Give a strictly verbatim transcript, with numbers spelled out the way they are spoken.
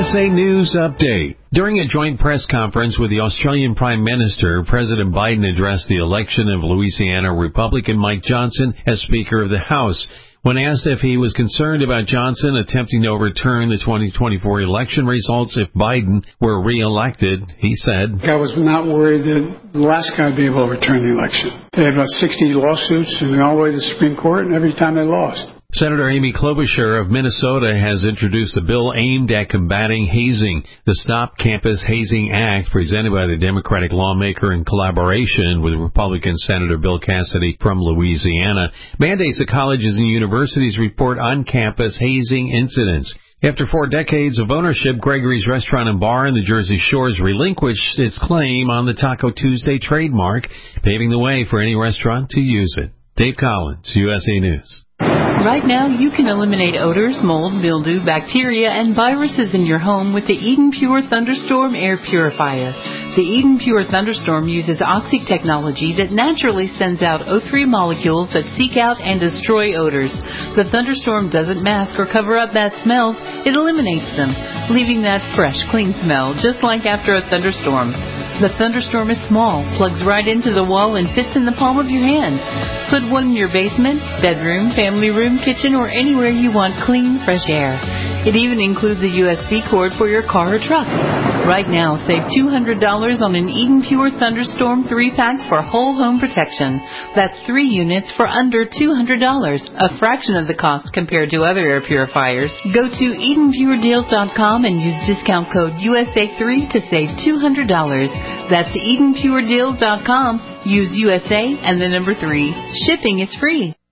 S A News Update. During a joint press conference with the Australian Prime Minister, President Biden addressed the election of Louisiana Republican Mike Johnson as Speaker of the House. When asked if he was concerned about Johnson attempting to overturn the twenty twenty-four election results if Biden were reelected, he said, I was not worried that the last guy would be able to overturn the election. They had about sixty lawsuits and went all the way to the Supreme Court, and every time they lost. Senator Amy Klobuchar of Minnesota has introduced a bill aimed at combating hazing. The Stop Campus Hazing Act, presented by the Democratic lawmaker in collaboration with Republican Senator Bill Cassidy from Louisiana, mandates that colleges and universities report on-campus hazing incidents. After four decades of ownership, Gregory's Restaurant and Bar in the Jersey Shores relinquished its claim on the Taco Tuesday trademark, paving the way for any restaurant to use it. Dave Collins, U S A News. Right now, you can eliminate odors, mold, mildew, bacteria, and viruses in your home with the Eden Pure Thunderstorm Air Purifier. The Eden Pure Thunderstorm uses Oxy technology that naturally sends out O three molecules that seek out and destroy odors. The Thunderstorm doesn't mask or cover up bad smells, it eliminates them, leaving that fresh, clean smell, just like after a thunderstorm. The Thunderstorm is small, plugs right into the wall, and fits in the palm of your hand. Put one in your basement, bedroom, family room, kitchen, or anywhere you want clean, fresh air. It even includes a U S B cord for your car or truck. Right now, save two hundred dollars on an Eden Pure Thunderstorm three pack for whole home protection. That's three units for under two hundred dollars, a fraction of the cost compared to other air purifiers. Go to Eden Pure Deals dot com and use discount code U S A three to save two hundred dollars. That's Eden Pure Deals dot com. Use U S A and the number three. Shipping is free.